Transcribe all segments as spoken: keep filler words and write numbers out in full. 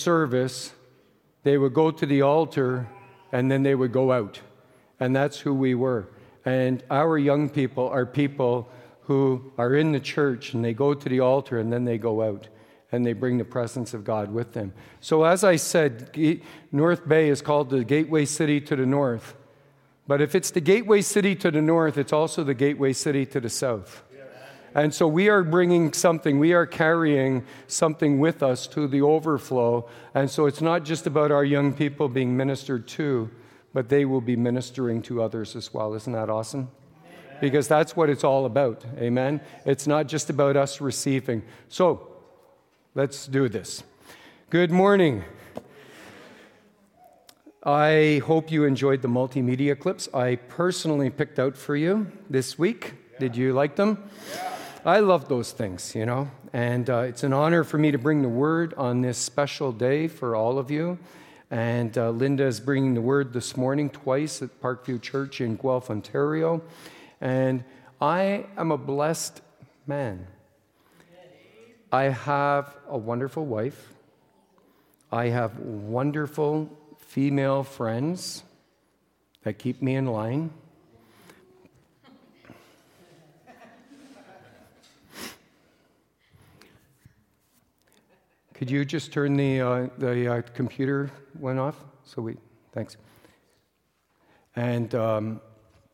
service, they would go to the altar, and then they would go out. And that's who we were. And our young people are people who are in the church, and they go to the altar, and then they go out, and they bring the presence of God with them. So as I said, North Bay is called the gateway city to the north. But if it's the gateway city to the north, it's also the gateway city to the south. And so we are bringing something, we are carrying something with us to the overflow. And so it's not just about our young people being ministered to, but they will be ministering to others as well. Isn't that awesome? Amen. Because that's what it's all about. Amen? It's not just about us receiving. So, let's do this. Good morning. I hope you enjoyed the multimedia clips I personally picked out for you this week. Yeah. Did you like them? Yeah. I love those things, you know, and uh, it's an honor for me to bring the word on this special day for all of you. And uh, Linda is bringing the word this morning twice at Parkview Church in Guelph, Ontario. And I am a blessed man. I have a wonderful wife. I have wonderful female friends that keep me in line. Could you just turn the uh, the uh, computer one off? So we, thanks. And um,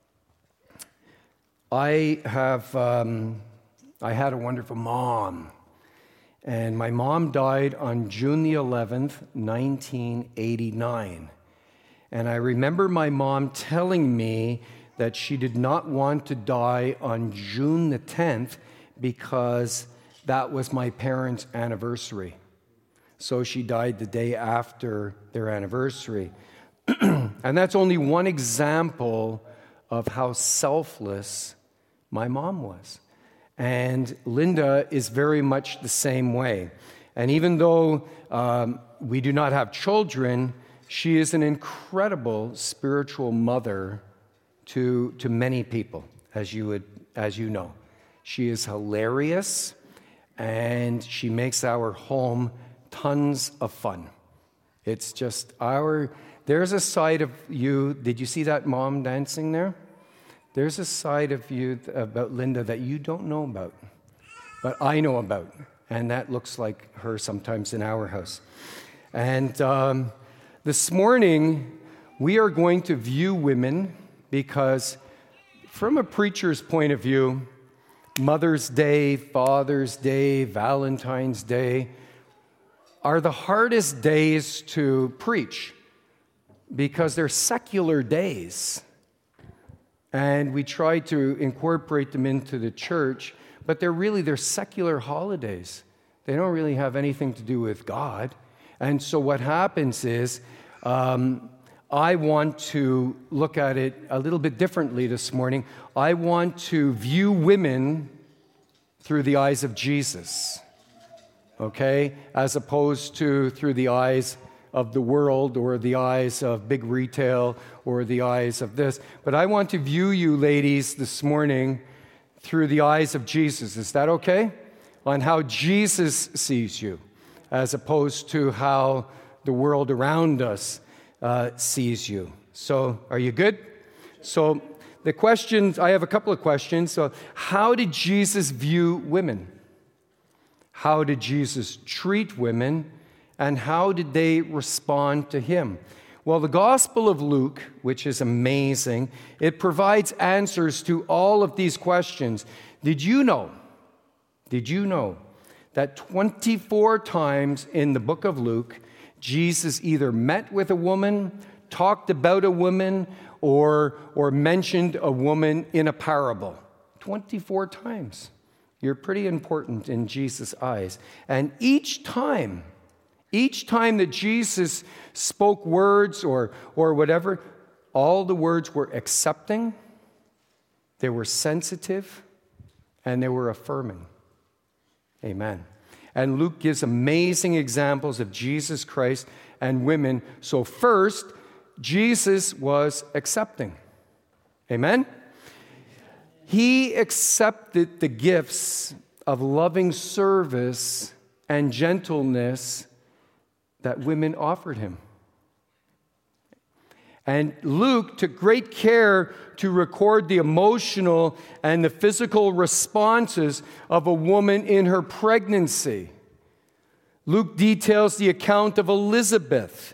I have um, I had a wonderful mom, and my mom died on June the eleventh, nineteen eighty-nine. And I remember my mom telling me that she did not want to die on June the tenth because that was my parents' anniversary. So she died the day after their anniversary. And that's only one example of how selfless my mom was. And Linda is very much the same way. And even though um, we do not have children, she is an incredible spiritual mother to, to many people, as you would, as you know. She is hilarious, and she makes our home tons of fun. It's just our, there's a side of you, did you see that mom dancing there? There's a side of you about Linda that you don't know about, but I know about, and that looks like her sometimes in our house. And um, this morning, we are going to view women because from a preacher's point of view, Mother's Day, Father's Day, Valentine's Day, are the hardest days to preach because they're secular days. And we try to incorporate them into the church, but they're really, they're secular holidays. They don't really have anything to do with God. And so what happens is, um, I want to look at it a little bit differently this morning. I want to view women through the eyes of Jesus. Okay, as opposed to through the eyes of the world or the eyes of big retail or the eyes of this. But I want to view you ladies this morning through the eyes of Jesus. Is that okay? On how Jesus sees you, as opposed to how the world around us uh, sees you. So, are you good? So, the questions, I have a couple of questions. So, how did Jesus view women? How did Jesus treat women, and how did they respond to him? Well, the Gospel of Luke, which is amazing, it provides answers to all of these questions. Did you know, did you know that twenty-four times in the book of Luke, Jesus either met with a woman, talked about a woman, or, or mentioned a woman in a parable? twenty-four times. You're pretty important in Jesus' eyes. And each time, each time that Jesus spoke words or, or whatever, all the words were accepting, they were sensitive, and they were affirming. Amen. And Luke gives amazing examples of Jesus Christ and women. So first, Jesus was accepting. Amen? He accepted the gifts of loving service and gentleness that women offered him. And Luke took great care to record the emotional and the physical responses of a woman in her pregnancy. Luke details the account of Elizabeth,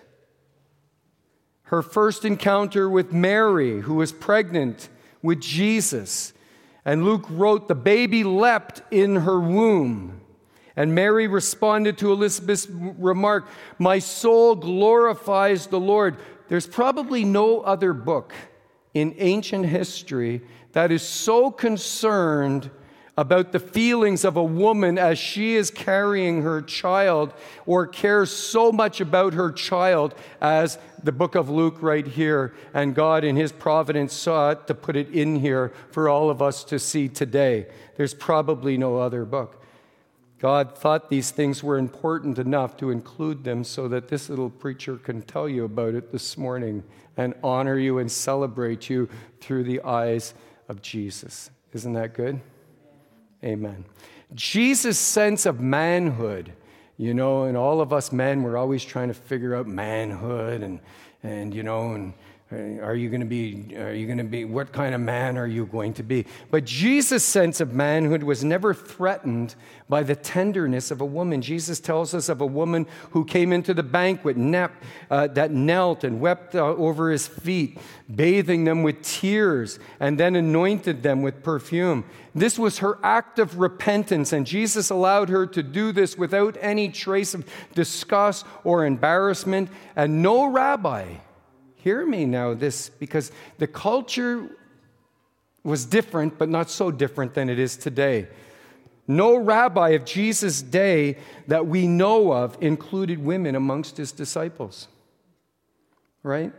her first encounter with Mary, who was pregnant with Jesus. And Luke wrote, the baby leapt in her womb. And Mary responded to Elizabeth's remark, my soul glorifies the Lord. There's probably no other book in ancient history that is so concerned about the feelings of a woman as she is carrying her child, or cares so much about her child as the book of Luke right here. And God in his providence sought to put it in here for all of us to see today. There's probably no other book. God thought these things were important enough to include them so that this little preacher can tell you about it this morning and honor you and celebrate you through the eyes of Jesus. Isn't that good? Amen. Jesus' sense of manhood, you know, and all of us men, we're always trying to figure out manhood and, and you know, and are you going to be, are you going to be, what kind of man are you going to be? But Jesus' sense of manhood was never threatened by the tenderness of a woman. Jesus tells us of a woman who came into the banquet nep, uh, that knelt and wept uh, over his feet, bathing them with tears, and then anointed them with perfume. This was her act of repentance, and Jesus allowed her to do this without any trace of disgust or embarrassment. And no rabbi, hear me now, this, because the culture was different, but not so different than it is today. No rabbi of Jesus' day that we know of included women amongst his disciples. Right?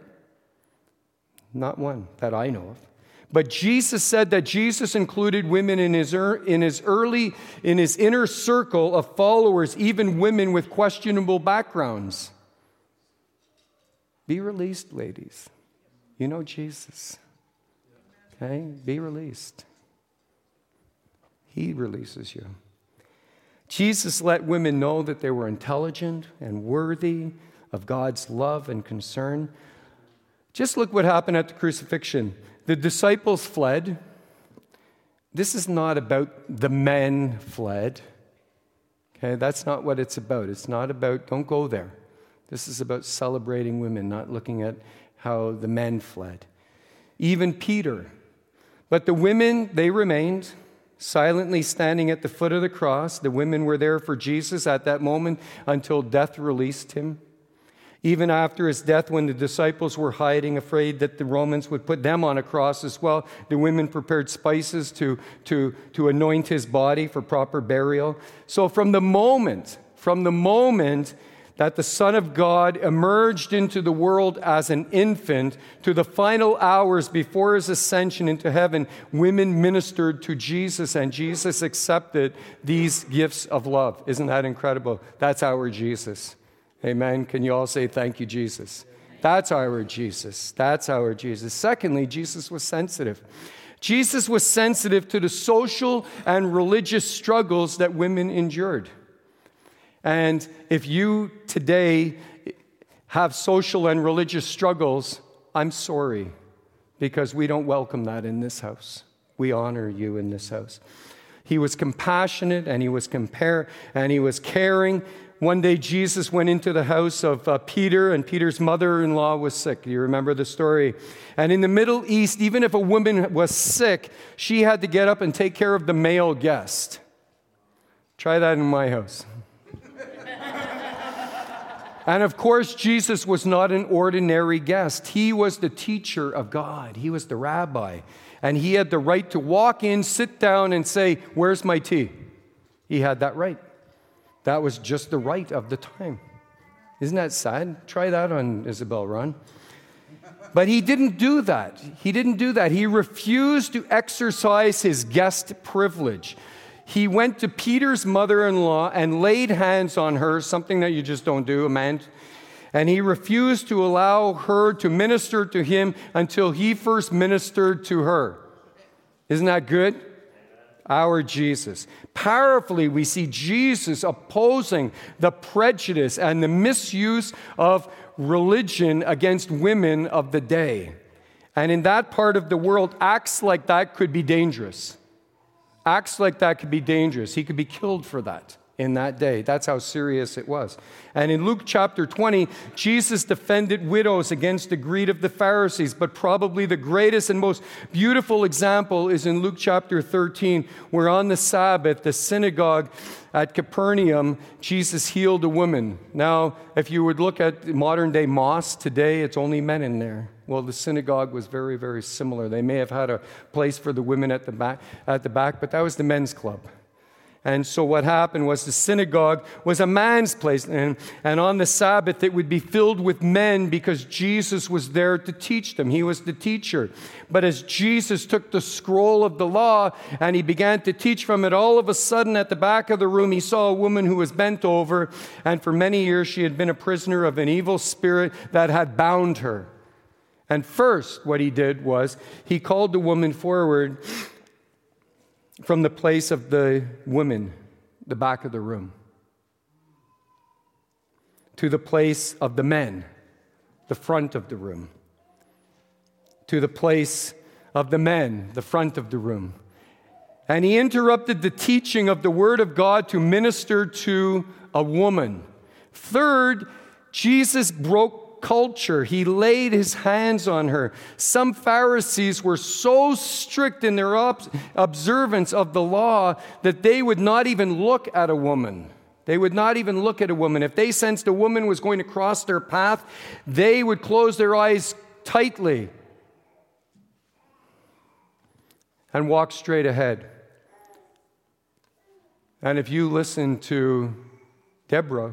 Not one that I know of. But Jesus said that Jesus included women in his, er, in his early, in his inner circle of followers, even women with questionable backgrounds. Be released, ladies. You know Jesus. Okay? Be released. He releases you. Jesus let women know that they were intelligent and worthy of God's love and concern. Just look what happened at the crucifixion. The disciples fled. This is not about the men fled. Okay? That's not what it's about. It's not about, don't go there. This is about celebrating women, not looking at how the men fled. Even Peter. But the women, they remained silently standing at the foot of the cross. The women were there for Jesus at that moment until death released him. Even after his death, when the disciples were hiding, afraid that the Romans would put them on a cross as well, the women prepared spices to, to, to anoint his body for proper burial. So from the moment, from the moment that the Son of God emerged into the world as an infant, to the final hours before his ascension into heaven, women ministered to Jesus, and Jesus accepted these gifts of love. Isn't that incredible? That's our Jesus. Amen. Can you all say thank you, Jesus? That's our Jesus. That's our Jesus. Secondly, Jesus was sensitive. Jesus was sensitive to the social and religious struggles that women endured. And if you today have social and religious struggles, I'm sorry, because we don't welcome that in this house. We honor you in this house. He was compassionate, and he was compare, and he was caring. One day, Jesus went into the house of uh, Peter, and Peter's mother-in-law was sick. Do you remember the story? And in the Middle East, even if a woman was sick, she had to get up and take care of the male guest. Try that in my house. And of course, Jesus was not an ordinary guest. He was the teacher of God. He was the rabbi. And he had the right to walk in, sit down, and say, "Where's my tea?" He had that right. That was just the right of the time. Isn't that sad? Try that on Isabel, Ron. But he didn't do that. He didn't do that. He refused to exercise his guest privilege. He went to Peter's mother-in-law and laid hands on her, something that you just don't do, a man. And he refused to allow her to minister to him until he first ministered to her. Isn't that good? our Jesus. Powerfully, we see Jesus opposing the prejudice and the misuse of religion against women of the day. And in that part of the world, acts like that could be dangerous. Acts like that could be dangerous. He could be killed for that in that day. That's how serious it was. And in Luke chapter twenty, Jesus defended widows against the greed of the Pharisees. But probably the greatest and most beautiful example is in Luke chapter thirteen, where on the Sabbath, the synagogue at Capernaum, Jesus healed a woman. Now, if you would look at modern day mosques today, it's only men in there. Well, the synagogue was very, very similar. They may have had a place for the women at the back, at the back, but that was the men's club. And so what happened was the synagogue was a man's place. And, and on the Sabbath, it would be filled with men because Jesus was there to teach them. He was the teacher. But as Jesus took the scroll of the law and he began to teach from it, all of a sudden at the back of the room, he saw a woman who was bent over. And for many years, she had been a prisoner of an evil spirit that had bound her. And first, what he did was he called the woman forward from the place of the women, the back of the room, to the place of the men, the front of the room, to the place of the men, the front of the room. And he interrupted the teaching of the Word of God to minister to a woman. Third, Jesus broke culture. He laid his hands on her. Some Pharisees were so strict in their observance of the law that they would not even look at a woman. They would not even look at a woman. If they sensed a woman was going to cross their path, they would close their eyes tightly and walk straight ahead. And if you listen to Deborah,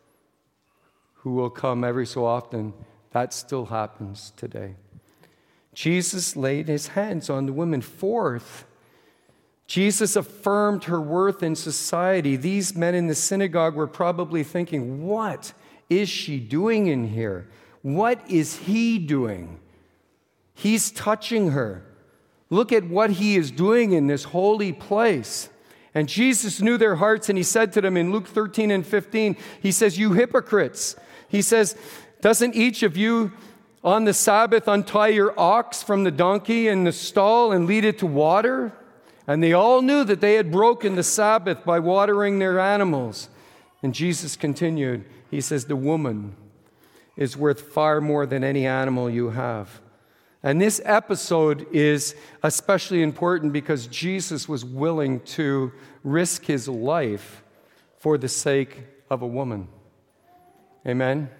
who will come every so often, that still happens today. Jesus laid his hands on the woman. Fourth, Jesus affirmed her worth in society. These men in the synagogue were probably thinking, what is she doing in here? What is he doing? He's touching her. Look at what he is doing in this holy place. And Jesus knew their hearts, and he said to them in Luke thirteen and fifteen, he says, you hypocrites. He says, doesn't each of you on the Sabbath untie your ox from the donkey in the stall and lead it to water? And they all knew that they had broken the Sabbath by watering their animals. And Jesus continued, he says, the woman is worth far more than any animal you have. And this episode is especially important because Jesus was willing to risk his life for the sake of a woman. Amen?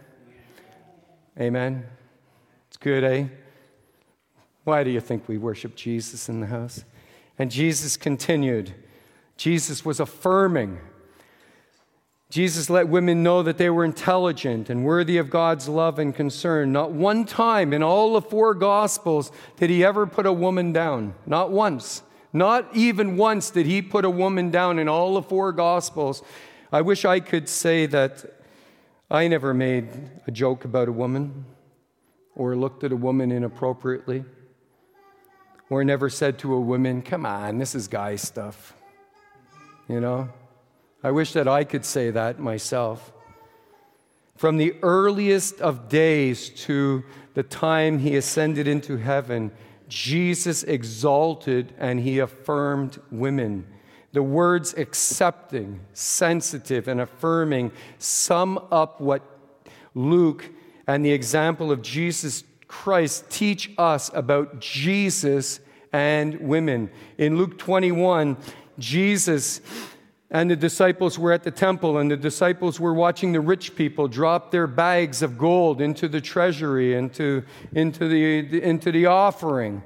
Amen? It's good, eh? Why do you think we worship Jesus in the house? And Jesus continued. Jesus was affirming. Jesus let women know that they were intelligent and worthy of God's love and concern. Not one time in all the four Gospels did he ever put a woman down. Not once. Not even once did he put a woman down in all the four Gospels. I wish I could say that I never made a joke about a woman or looked at a woman inappropriately or never said to a woman, come on, this is guy stuff. You know? I wish that I could say that myself. From the earliest of days to the time he ascended into heaven, Jesus exalted and he affirmed women. The words accepting, sensitive, and affirming sum up what Luke and the example of Jesus Christ teach us about Jesus and women. In Luke twenty-one, Jesus and the disciples were at the temple, and the disciples were watching the rich people drop their bags of gold into the treasury, into, into, the, into the offering.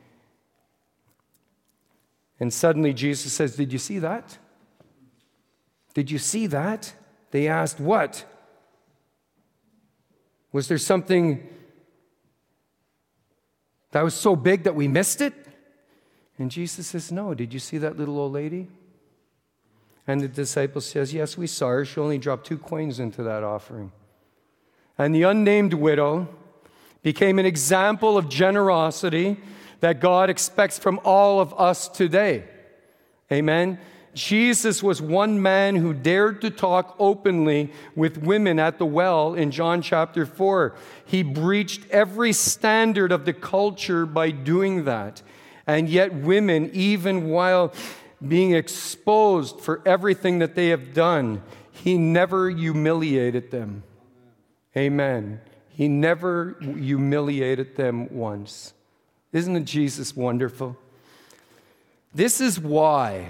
And suddenly Jesus says, did you see that? Did you see that? They asked, what? Was there something that was so big that we missed it? And Jesus says, no. Did you see that little old lady? And the disciple says, yes, we saw her. She only dropped two coins into that offering. And the unnamed widow became an example of generosity that God expects from all of us today. Amen? Jesus was one man who dared to talk openly with women at the well in John chapter four. He breached every standard of the culture by doing that. And yet women, even while being exposed for everything that they have done, he never humiliated them. Amen. He never humiliated them once. Isn't Jesus wonderful? This is why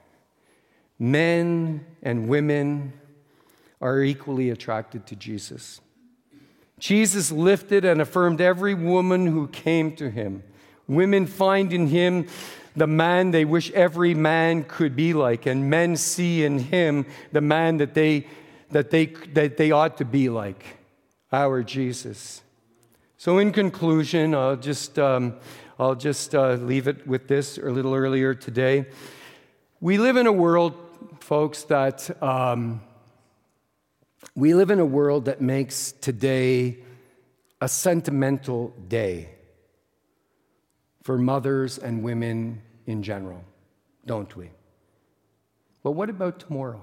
men and women are equally attracted to Jesus. Jesus lifted and affirmed every woman who came to him. Women find in him the man they wish every man could be like, and men see in him the man that they that they that they ought to be like, our Jesus. So, in conclusion, I'll just um, I'll just uh, leave it with this a little earlier today. We live in a world, folks, that um, we live in a world that makes today a sentimental day for mothers and women in general, don't we? But what about tomorrow?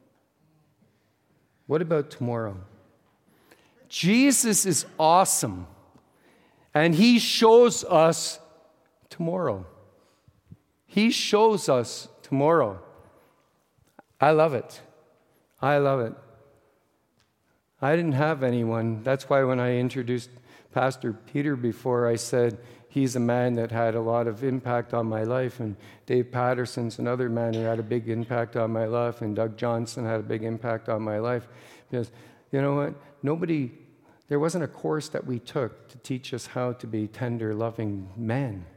What about tomorrow? Jesus is awesome, and he shows us tomorrow. He shows us tomorrow. I love it. I love it. I didn't have anyone. That's why when I introduced Pastor Peter before, I said he's a man that had a lot of impact on my life, and Dave Patterson's another man who had a big impact on my life, and Doug Johnson had a big impact on my life. Because, you know what? Nobody, there wasn't a course that we took to teach us how to be tender, loving men.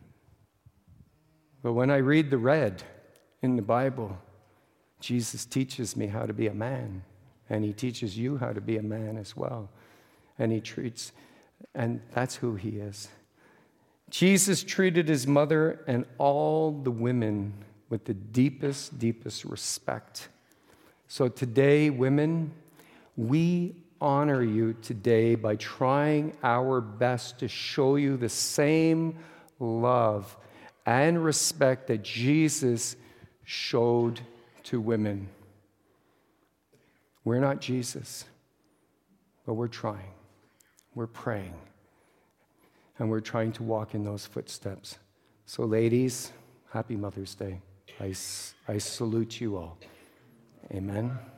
But when I read the red in the Bible, Jesus teaches me how to be a man, and he teaches you how to be a man as well. And he treats, and that's who he is. Jesus treated his mother and all the women with the deepest, deepest respect. So today, women, we honor you today by trying our best to show you the same love and respect that Jesus showed to women. We're not Jesus, but we're trying. We're praying. And we're trying to walk in those footsteps. So ladies, happy Mother's Day. I, I salute you all. Amen.